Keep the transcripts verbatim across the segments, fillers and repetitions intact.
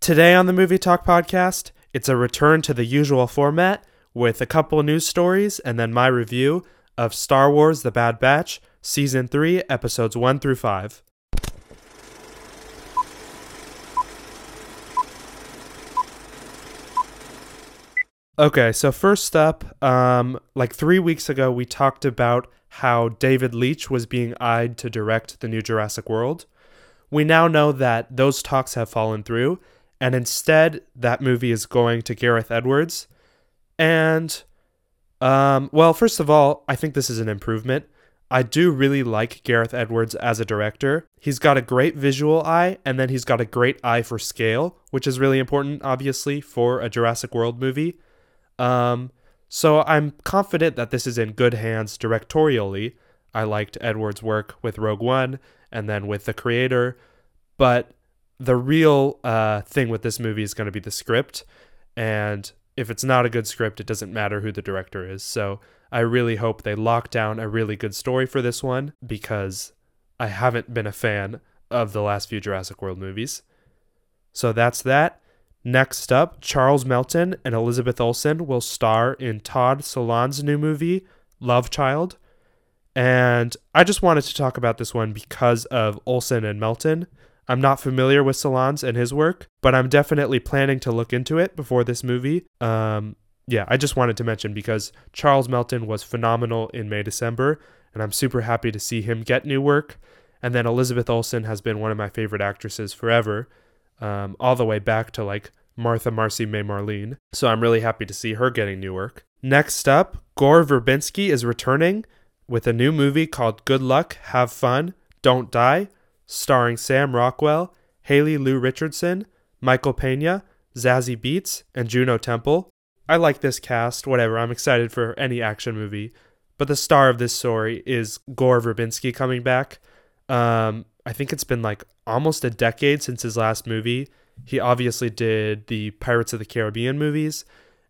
Today on the Movie Talk podcast, it's a return to the usual format with a couple news stories and then my review of Star Wars The Bad Batch, Season three, Episodes one through five. Okay, so first up, um, like three weeks ago, we talked about how David Leitch was being eyed to direct the new Jurassic World. We now know that those talks have fallen through, and instead, that movie is going to Gareth Edwards. And, um, well, first of all, I think this is an improvement. I do really like Gareth Edwards as a director. He's got a great visual eye, and then he's got a great eye for scale, which is really important, obviously, for a Jurassic World movie. Um, so I'm confident that this is in good hands directorially. I liked Edwards' work with Rogue One and then with The Creator, but the real uh, thing with this movie is going to be the script, and if it's not a good script, it doesn't matter who the director is. So I really hope they lock down a really good story for this one, because I haven't been a fan of the last few Jurassic World movies. So that's that. Next up, Charles Melton and Elizabeth Olsen will star in Todd Solondz's new movie, Love Child. And I just wanted to talk about this one because of Olsen and Melton. I'm not familiar with Solondz and his work, but I'm definitely planning to look into it before this movie. Um, yeah, I just wanted to mention because Charles Melton was phenomenal in May December, and I'm super happy to see him get new work. And then Elizabeth Olsen has been one of my favorite actresses forever. Um, all the way back to like Martha Marcy May Marlene. So I'm really happy to see her getting new work. Next up, Gore Verbinski is returning with a new movie called Good Luck, Have Fun, Don't Die, starring Sam Rockwell, Haley Lou Richardson, Michael Pena, Zazie Beetz, and Juno Temple. I like this cast, whatever, I'm excited for any action movie. But the star of this story is Gore Verbinski coming back. Um, I think it's been like almost a decade since his last movie. He obviously did the Pirates of the Caribbean movies,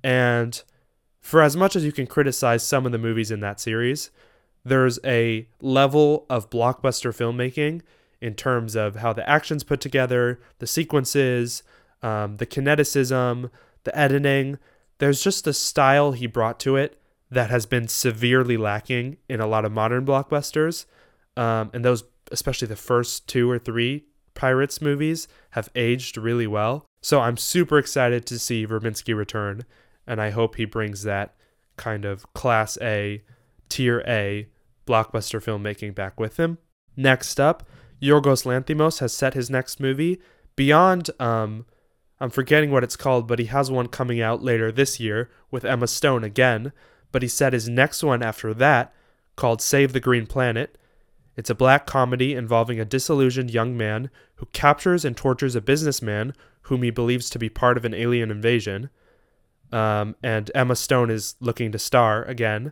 and for as much as you can criticize some of the movies in that series, there's a level of blockbuster filmmaking in terms of how the action's put together, the sequences, um, the kineticism, the editing. There's just a style he brought to it that has been severely lacking in a lot of modern blockbusters, um, and those especially the first two or three Pirates movies have aged really well. So I'm super excited to see Verbinski return, and I hope he brings that kind of class A, tier A blockbuster filmmaking back with him. Next up, Yorgos Lanthimos has set his next movie beyond, um, I'm forgetting what it's called, but he has one coming out later this year with Emma Stone again, but he set his next one after that called Save the Green Planet. It's a black comedy involving a disillusioned young man who captures and tortures a businessman whom he believes to be part of an alien invasion. Um, and Emma Stone is looking to star again.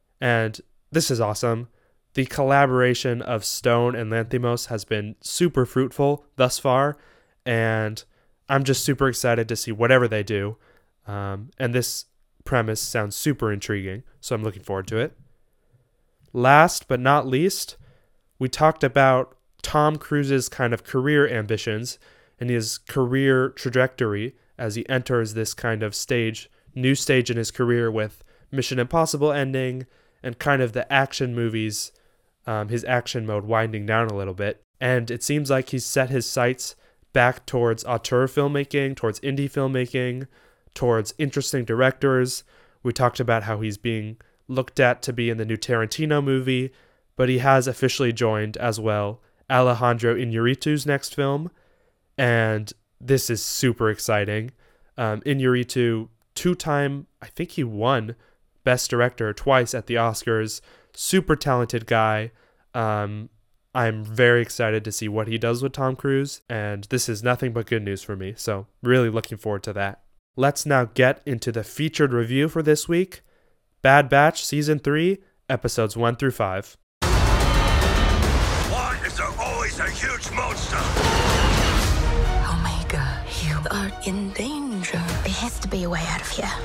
And this is awesome. The collaboration of Stone and Lanthimos has been super fruitful thus far. And I'm just super excited to see whatever they do. Um, and this premise sounds super intriguing. So I'm looking forward to it. Last but not least, we talked about Tom Cruise's kind of career ambitions and his career trajectory as he enters this kind of stage, new stage in his career with Mission Impossible ending and kind of the action movies, um, his action mode winding down a little bit. And it seems like he's set his sights back towards auteur filmmaking, towards indie filmmaking, towards interesting directors. We talked about how he's being looked at to be in the new Tarantino movie, but he has officially joined as well Alejandro Iñárritu's next film, and this is super exciting. Um, Iñárritu, two-time, I think he won Best Director twice at the Oscars, super talented guy. Um, I'm very excited to see what he does with Tom Cruise, and this is nothing but good news for me, so really looking forward to that. Let's now get into the featured review for this week. Bad Batch Season three, Episodes one through five. Why is there always a huge monster? Omega, you are in danger. There has to be a way out of here.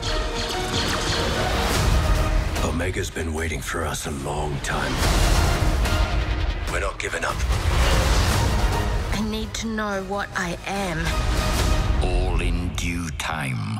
Omega's been waiting for us a long time. We're not giving up. I need to know what I am. All time.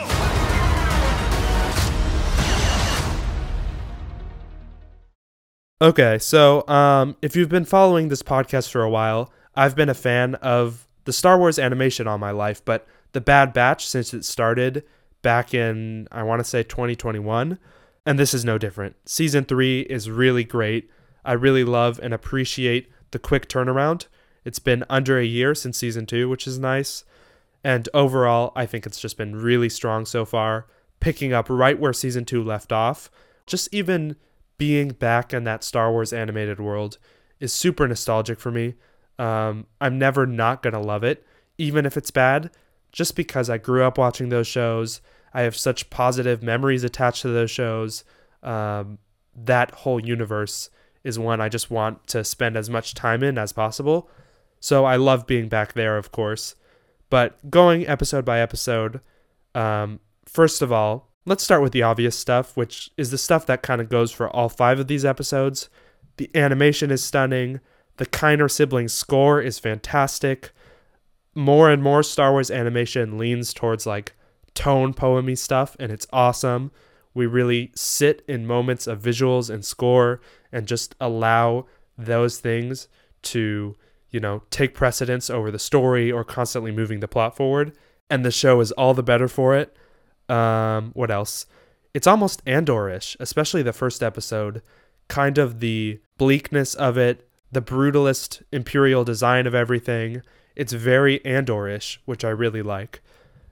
Okay, so um, if you've been following this podcast for a while, I've been a fan of the Star Wars animation all my life, but The Bad Batch since it started back in, I want to say twenty twenty-one, and this is no different. Season three is really great. I really love and appreciate the quick turnaround. It's been under a year since Season two, which is nice, and overall, I think it's just been really strong so far, picking up right where Season two left off. Just even being back in that Star Wars animated world is super nostalgic for me. Um, I'm never not going to love it, even if it's bad, just because I grew up watching those shows. I have such positive memories attached to those shows. Um, that whole universe is one I just want to spend as much time in as possible. So I love being back there, of course. But going episode by episode, um, first of all, let's start with the obvious stuff, which is the stuff that kind of goes for all five of these episodes. The animation is stunning. The Kiner siblings score is fantastic. More and more Star Wars animation leans towards like tone poemy stuff, and it's awesome. We really sit in moments of visuals and score and just allow those things to, you know, take precedence over the story or constantly moving the plot forward. And the show is all the better for it. Um, what else? It's almost Andor-ish, especially the first episode. Kind of the bleakness of it, the brutalist imperial design of everything. It's very Andor-ish, which I really like.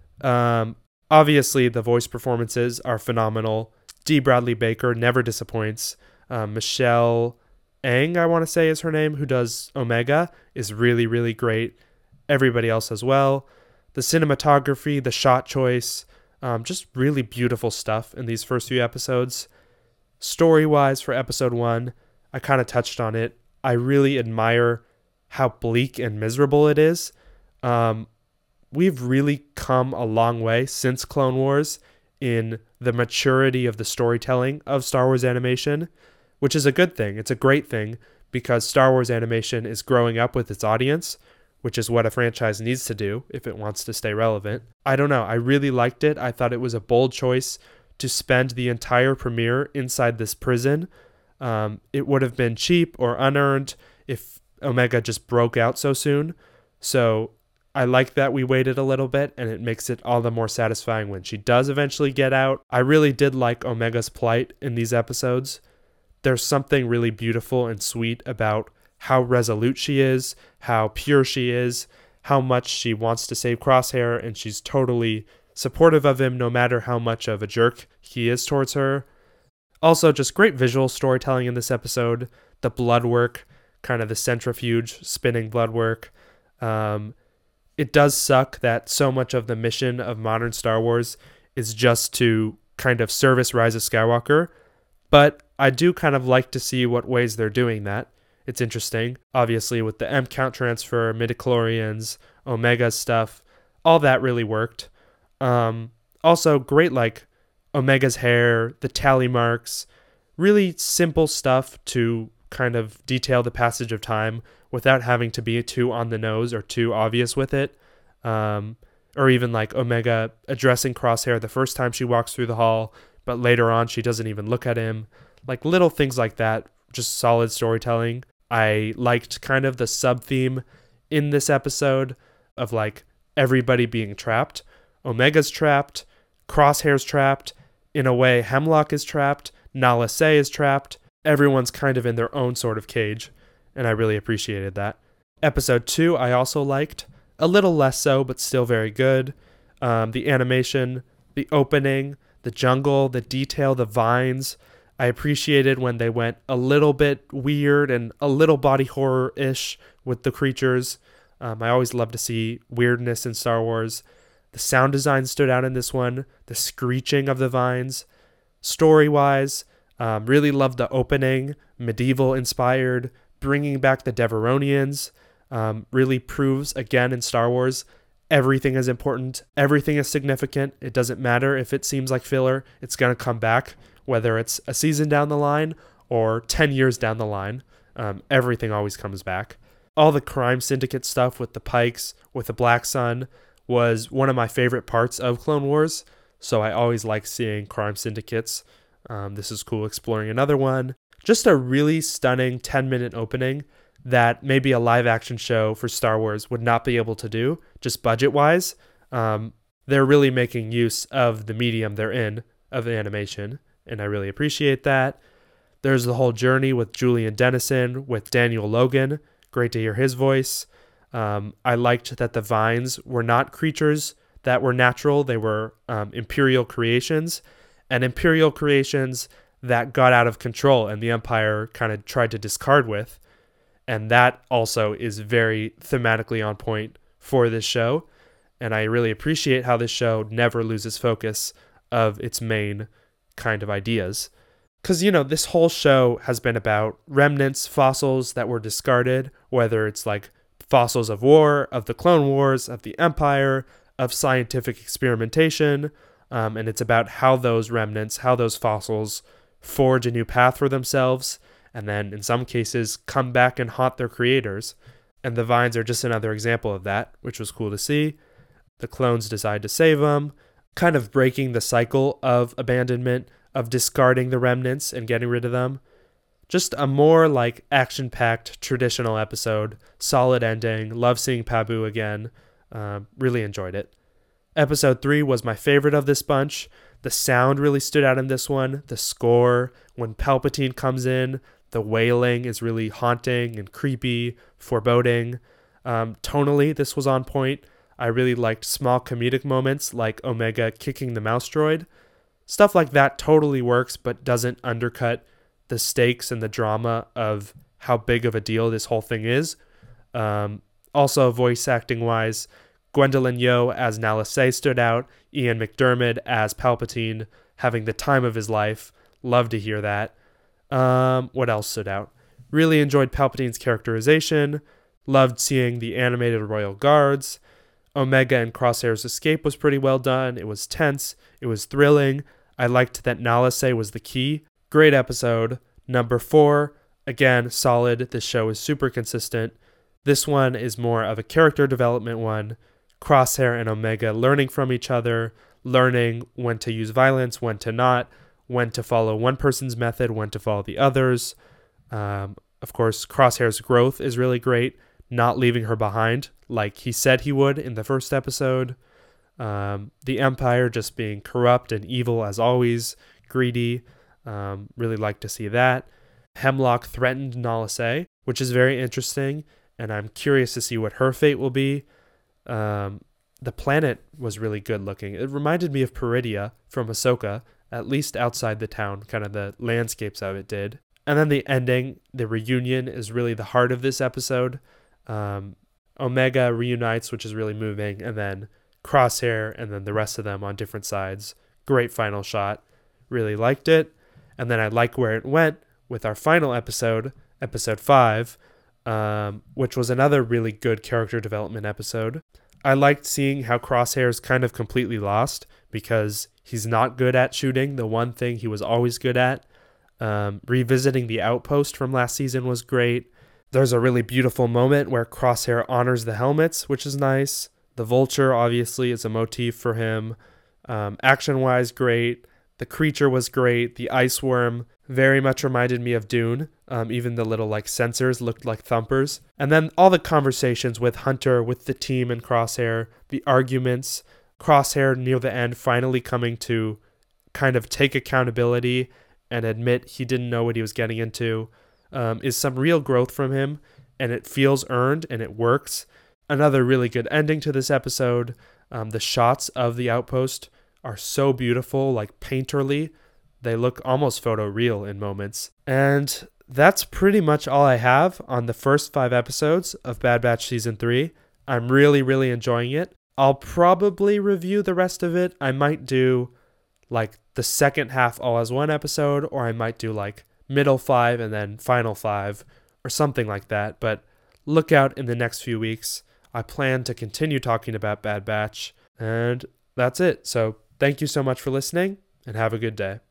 Um, obviously, the voice performances are phenomenal. D. Bradley Baker never disappoints. Um, Michelle Ang, I want to say is her name, who does Omega, is really, really great. Everybody else as well. The cinematography, the shot choice, um, just really beautiful stuff in these first few episodes. Story-wise, for episode one, I kind of touched on it. I really admire how bleak and miserable it is. Um, we've really come a long way since Clone Wars in the maturity of the storytelling of Star Wars animation, which is a good thing. It's a great thing because Star Wars animation is growing up with its audience, which is what a franchise needs to do if it wants to stay relevant. I don't know. I really liked it. I thought it was a bold choice to spend the entire premiere inside this prison. Um, it would have been cheap or unearned if Omega just broke out so soon. So I like that we waited a little bit, and it makes it all the more satisfying when she does eventually get out. I really did like Omega's plight in these episodes. There's something really beautiful and sweet about how resolute she is, how pure she is, how much she wants to save Crosshair, and she's totally supportive of him no matter how much of a jerk he is towards her. Also, just great visual storytelling in this episode. The blood work, kind of the centrifuge spinning blood work. Um, it does suck that so much of the mission of modern Star Wars is just to kind of service Rise of Skywalker, but I do kind of like to see what ways they're doing that. It's interesting. Obviously, with the M-Count transfer, midichlorians, Omega stuff, all that really worked. Um, also, great, like, Omega's hair, the tally marks, really simple stuff to kind of detail the passage of time without having to be too on the nose or too obvious with it. Um, or even, like, Omega addressing Crosshair the first time she walks through the hall, but later on she doesn't even look at him. Like, little things like that, just solid storytelling. I liked kind of the sub-theme in this episode of, like, everybody being trapped. Omega's trapped, Crosshair's trapped, in a way Hemlock is trapped, Nala Se is trapped. Everyone's kind of in their own sort of cage, and I really appreciated that. Episode two I also liked, a little less so, but still very good. Um, the animation, the opening, the jungle, the detail, the vines. I appreciated when they went a little bit weird and a little body horror-ish with the creatures. Um, I always love to see weirdness in Star Wars. The sound design stood out in this one. The screeching of the vines. Story-wise, um, really loved the opening. Medieval-inspired. Bringing back the Deveronians. Um, really proves, again, in Star Wars, everything is important. Everything is significant. It doesn't matter if it seems like filler. It's going to come back. Whether it's a season down the line or ten years down the line, um, everything always comes back. All the crime syndicate stuff with the Pikes, with the Black Sun, was one of my favorite parts of Clone Wars, so I always like seeing crime syndicates. Um, this is cool exploring another one. Just a really stunning ten-minute opening that maybe a live-action show for Star Wars would not be able to do, just budget-wise. Um, they're really making use of the medium they're in, of the animation, and I really appreciate that. There's the whole journey with Julian Dennison, with Daniel Logan. Great to hear his voice. Um, I liked that the vines were not creatures that were natural. They were um, Imperial creations, and Imperial creations that got out of control and the Empire kind of tried to discard with. And that also is very thematically on point for this show. And I really appreciate how this show never loses focus of its main kind of ideas. Because, you know, this whole show has been about remnants, fossils that were discarded, whether it's like fossils of war, of the Clone Wars, of the Empire, of scientific experimentation. Um, and it's about how those remnants, how those fossils forge a new path for themselves, and then in some cases come back and haunt their creators. And the vines are just another example of that, which was cool to see. The clones decide to save them, kind of breaking the cycle of abandonment, of discarding the remnants and getting rid of them. Just a more like action-packed traditional episode, solid ending, love seeing Pabu again, uh, really enjoyed it. Episode three was my favorite of this bunch. The sound really stood out in this one. The score, when Palpatine comes in, the wailing is really haunting and creepy, foreboding. Um, tonally, this was on point. I really liked small comedic moments like Omega kicking the mouse droid. Stuff like that totally works, but doesn't undercut the stakes and the drama of how big of a deal this whole thing is. Um, also, voice acting wise, Gwendolyn Yeoh as Nala Se stood out. Ian McDiarmid as Palpatine, having the time of his life. Love to hear that. Um, what else stood out? Really enjoyed Palpatine's characterization. Loved seeing the animated Royal Guards. Omega and Crosshair's escape was pretty well done. It was tense. It was thrilling. I liked that Nala Se was the key. Great episode. Number four, again, solid. This show is super consistent. This one is more of a character development one. Crosshair and Omega learning from each other, learning when to use violence, when to not, when to follow one person's method, when to follow the others. Um, of course, Crosshair's growth is really great, not leaving her behind like he said he would in the first episode. Um, the Empire just being corrupt and evil as always, greedy. Um, really like to see that. Hemlock threatened Nala Se, which is very interesting, and I'm curious to see what her fate will be. Um, the planet was really good looking. It reminded me of Peridia from Ahsoka, at least outside the town, kind of the landscapes of it did. And then the ending, the reunion, is really the heart of this episode. Um, Omega reunites, which is really moving, and then Crosshair, and then the rest of them on different sides. Great final shot. Really liked it. And then I like where it went with our final episode, episode five, um, which was another really good character development episode. I liked seeing how Crosshair's kind of completely lost because he's not good at shooting, the one thing he was always good at. Um, revisiting the outpost from last season was great. There's a really beautiful moment where Crosshair honors the helmets, which is nice. The vulture, obviously, is a motif for him. Um, action-wise, great. The creature was great. The ice worm very much reminded me of Dune. Um, even the little like sensors looked like thumpers. And then all the conversations with Hunter, with the team and Crosshair, the arguments, Crosshair near the end finally coming to kind of take accountability and admit he didn't know what he was getting into, um, is some real growth from him, and it feels earned and it works. Another really good ending to this episode. Um, the shots of the outpost are so beautiful, like painterly. They look almost photoreal in moments. And that's pretty much all I have on the first five episodes of Bad Batch Season three. I'm really, really enjoying it. I'll probably review the rest of it. I might do like the second half all as one episode, or I might do like middle five and then final five or something like that. But look out in the next few weeks. I plan to continue talking about Bad Batch, and that's it. So thank you so much for listening, and have a good day.